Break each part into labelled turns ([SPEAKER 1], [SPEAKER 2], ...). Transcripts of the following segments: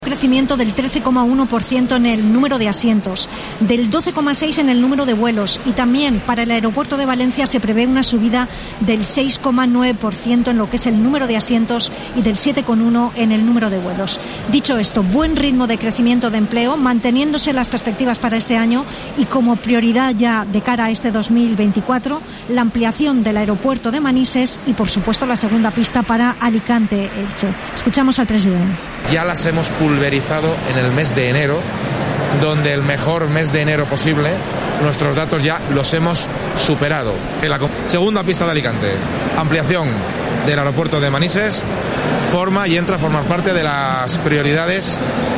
[SPEAKER 1] Crecimiento del 13,1% en el número de asientos, del 12,6% en el número de vuelos, y también para el aeropuerto de Valencia se prevé una subida del 6,9% en lo que es el número de asientos y del 7,1% en el número de vuelos. Dicho esto, buen ritmo de crecimiento de empleo, manteniéndose las perspectivas para este año y como prioridad ya de cara a este 2024, la ampliación del aeropuerto de Manises y, por supuesto, la segunda pista para Alicante-Elche. Escuchamos al presidente.
[SPEAKER 2] Ya las hemos pulverizado en el mes de enero, donde el mejor mes de enero posible, nuestros datos ya los hemos superado. En la segunda pista de Alicante, ampliación del aeropuerto de Manises, entra a formar parte de las prioridades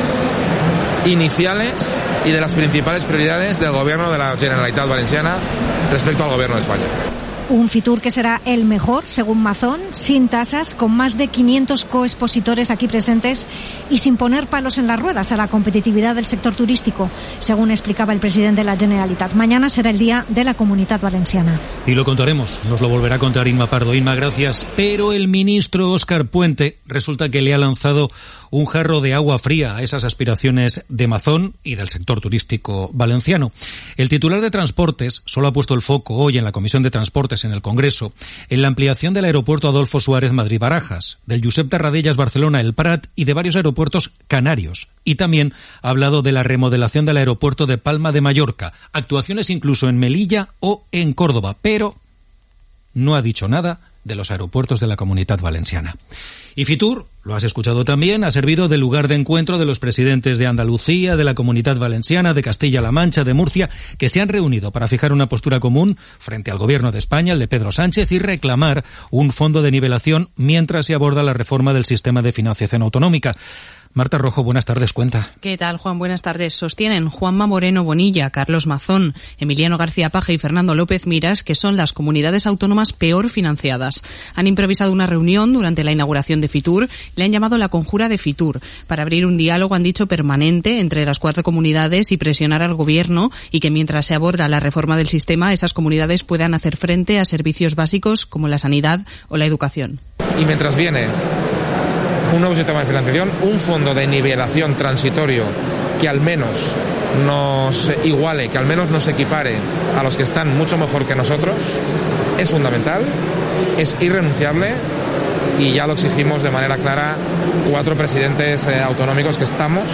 [SPEAKER 2] iniciales y de las principales prioridades del gobierno de la Generalitat Valenciana respecto al gobierno de España.
[SPEAKER 1] Un Fitur que será el mejor, según Mazón, sin tasas, con más de 500 coexpositores aquí presentes y sin poner palos en las ruedas a la competitividad del sector turístico, según explicaba el presidente de la Generalitat. Mañana será el día de la Comunitat Valenciana.
[SPEAKER 3] Y lo contaremos, nos lo volverá a contar Inma Pardo. Inma, gracias. Pero el ministro Óscar Puente resulta que le ha lanzado un jarro de agua fría a esas aspiraciones de Mazón y del sector turístico valenciano. El titular de Transportes solo ha puesto el foco hoy en la Comisión de Transportes en el Congreso en la ampliación del aeropuerto Adolfo Suárez Madrid-Barajas, del Josep Tarradellas Barcelona El Prat y de varios aeropuertos canarios. Y también ha hablado de la remodelación del aeropuerto de Palma de Mallorca, actuaciones incluso en Melilla o en Córdoba, pero no ha dicho nada de los aeropuertos de la Comunitat Valenciana. Y Fitur, lo has escuchado también, ha servido de lugar de encuentro de los presidentes de Andalucía, de la Comunitat Valenciana, de Castilla-La Mancha, de Murcia, que se han reunido para fijar una postura común frente al gobierno de España, el de Pedro Sánchez, y reclamar un fondo de nivelación mientras se aborda la reforma del sistema de financiación autonómica. Marta Rojo, buenas tardes, cuenta.
[SPEAKER 4] ¿Qué tal, Juan? Buenas tardes. Sostienen Juanma Moreno Bonilla, Carlos Mazón, Emiliano García Paje y Fernando López Miras que son las comunidades autónomas peor financiadas. Han improvisado una reunión durante la inauguración de Fitur, le han llamado la conjura de Fitur, para abrir un diálogo, han dicho, permanente entre las 4 comunidades y presionar al gobierno, y que mientras se aborda la reforma del sistema, esas comunidades puedan hacer frente a servicios básicos como la sanidad o la educación.
[SPEAKER 2] Y mientras viene un nuevo sistema de financiación, un fondo de nivelación transitorio que al menos nos iguale, que al menos nos equipare a los que están mucho mejor que nosotros, es fundamental, es irrenunciable, y ya lo exigimos de manera clara 4 presidentes autonómicos que estamos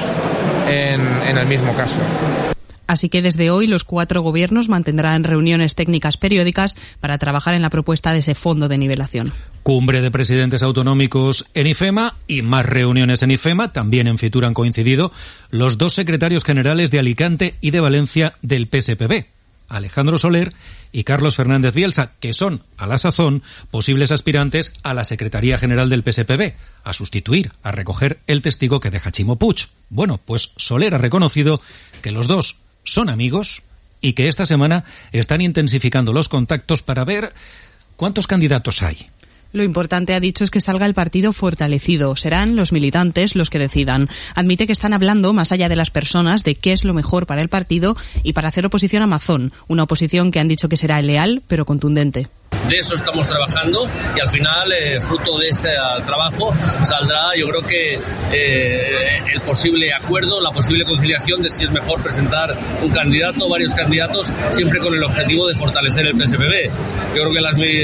[SPEAKER 2] en el mismo caso.
[SPEAKER 4] Así que desde hoy los 4 gobiernos mantendrán reuniones técnicas periódicas para trabajar en la propuesta de ese fondo de nivelación.
[SPEAKER 3] Cumbre de presidentes autonómicos en IFEMA y más reuniones en IFEMA. También en Fitur han coincidido los 2 secretarios generales de Alicante y de Valencia del PSPB, Alejandro Soler y Carlos Fernández Bielsa, que son, a la sazón, posibles aspirantes a la Secretaría General del PSPB, a sustituir, a recoger el testigo que deja Ximo Puig. Bueno, pues Soler ha reconocido que los dos son amigos y que esta semana están intensificando los contactos para ver cuántos candidatos hay.
[SPEAKER 4] Lo importante, ha dicho, es que salga el partido fortalecido. Serán los militantes los que decidan. Admite que están hablando, más allá de las personas, de qué es lo mejor para el partido y para hacer oposición a Mazón. Una oposición que han dicho que será leal, pero contundente.
[SPEAKER 5] De eso estamos trabajando y al final, fruto de ese trabajo, saldrá, yo creo que el posible acuerdo, la posible conciliación de si es mejor presentar un candidato o varios candidatos, siempre con el objetivo de fortalecer el PSPB. Yo creo que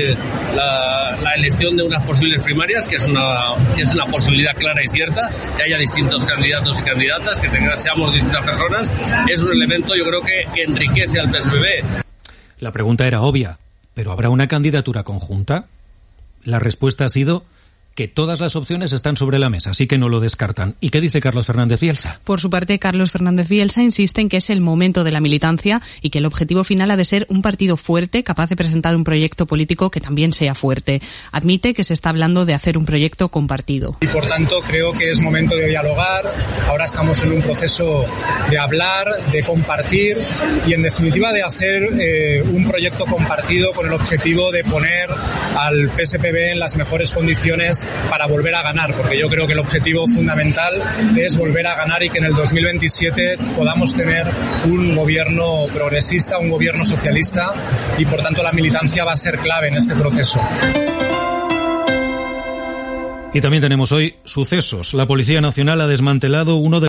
[SPEAKER 5] la elección de unas posibles primarias, que es una posibilidad clara y cierta, que haya distintos candidatos y candidatas, que seamos distintas personas, es un elemento, yo creo que enriquece al PSPB.
[SPEAKER 3] La pregunta era obvia. ¿Pero habrá una candidatura conjunta? La respuesta ha sido que todas las opciones están sobre la mesa, así que no lo descartan. ¿Y qué dice Carlos Fernández Bielsa?
[SPEAKER 4] Por su parte, Carlos Fernández Bielsa insiste en que es el momento de la militancia y que el objetivo final ha de ser un partido fuerte, capaz de presentar un proyecto político que también sea fuerte. Admite que se está hablando de hacer un proyecto compartido.
[SPEAKER 6] Y por tanto creo que es momento de dialogar. Ahora estamos en un proceso de hablar, de compartir y en definitiva de hacer un proyecto compartido con el objetivo de poner al PSPB en las mejores condiciones para volver a ganar, porque yo creo que el objetivo fundamental es volver a ganar y que en el 2027 podamos tener un gobierno progresista, un gobierno socialista, y por tanto la militancia va a ser clave en este proceso.
[SPEAKER 3] Y también tenemos hoy sucesos. La Policía Nacional ha desmantelado uno de